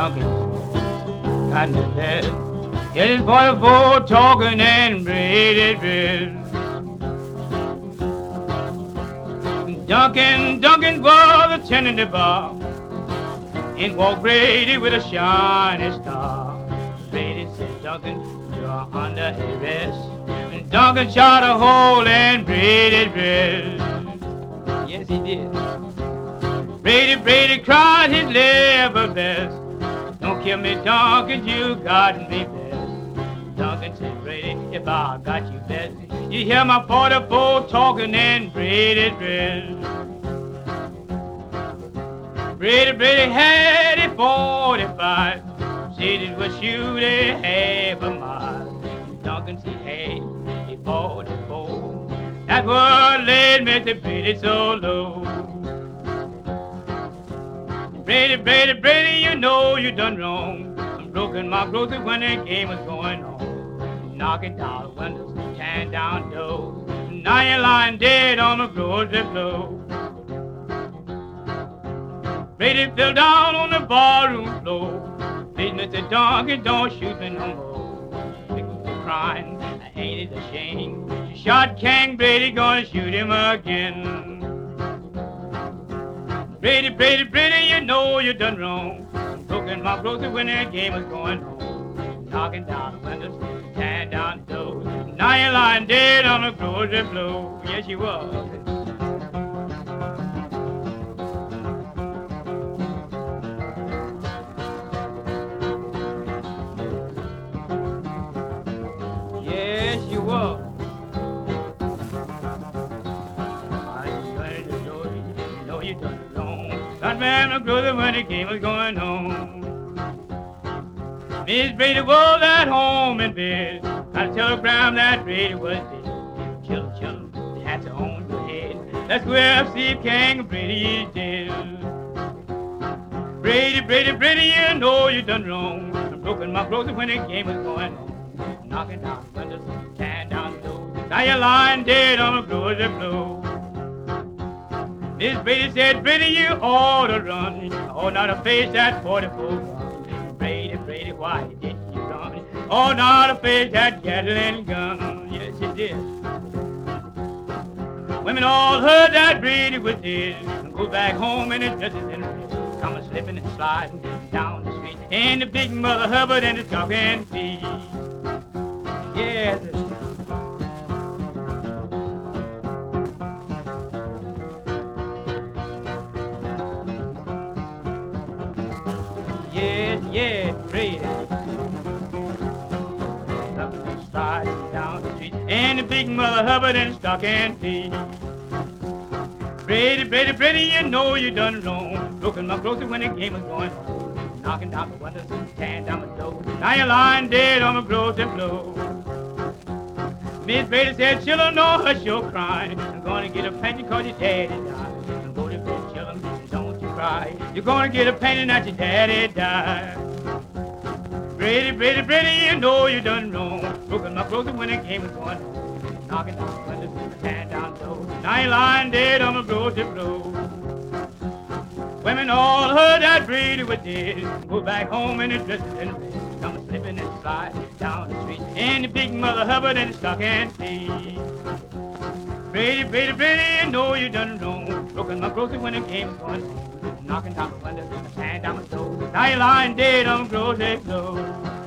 Duncan got in the bed. Get his boy boy talking and braided bread. Duncan was attending the bar, and walked Brady with a shining star. Brady said, Duncan, you're under arrest. And Duncan shot a hole and Brady bread. Yes, he did. Brady cried his level best. Don't kill me, Duncan, you got me best. Duncan said, Brady, if I got you best, you hear my 44 talking and Brady bread. Brady had a 45, said it would shoot a half a mile. Duncan said, hey, a 44, that's what led Mr. Brady so low. Brady, you know you done wrong. I'm broken my grocery when the game was going on. Knocking down windows, tearing down doors. Now you're lying dead on the grocery floor. Brady fell down on the barroom floor. Please, Mr. Duncan, don't shoot me no more. People were crying, I ain't it a shame. You shot King Brady, gonna shoot him again. Brady, you know you done wrong. I'm broken my grocery when the game was going on. Knocking down the windows, tearing down the doors. Now you're lying dead on the grocery floor. Yes, you was. Yes, you was. I know you done wrong. Got man the grocery when the game was going on. Miss Brady was at home in bed. Got a telegram that Brady was dead. Children, they had to own your head. That's where Steve King Brady is dead. Brady, you know you done wrong. I broken my grocery when the game was going on. Knocking down windows, tearing down doors. Now you're lying dead on the grocery floor. Miss Brady said, Brady, you ought to run. Oh, not to face that 44. Brady, why didn't you run? Oh, not to face that Gatling gun. Yes, you did. Women all heard that Brady was dead. Go back home and it dresses in red. Come a slipping and sliding down the street. And the big Mother Hubbard and the talking feet. Yes. Yeah, Brady. Sliding down the street, and the big Mother Hubbard and stocking feet. Brady, you know you done wrong. Broken my grocery when the game was going on. Knocking down the windows, tearing down the door. Now you're lying dead on the grocery floor. Miss Brady said, children, no hush your crying. I'm gonna get a pension cause your daddy died. Go to bed, children, don't you cry. You're gonna get a pension that your daddy died. Brady, you know you done wrong. Broken my grocery when the game was going on. Knocking down the windows, tearing down the door. Now you're lying dead on the grocery floor. Women all heard that Brady was dead. Go back home and the dresses in red. Come slipping and sliding down the street. And the big Mother Hubbard and the stocking feet. Brady, you know you done wrong. Broken my grocery when the game was going on. Knocking down the windows, tearing down the door. Now you're lying dead on the grocery floor.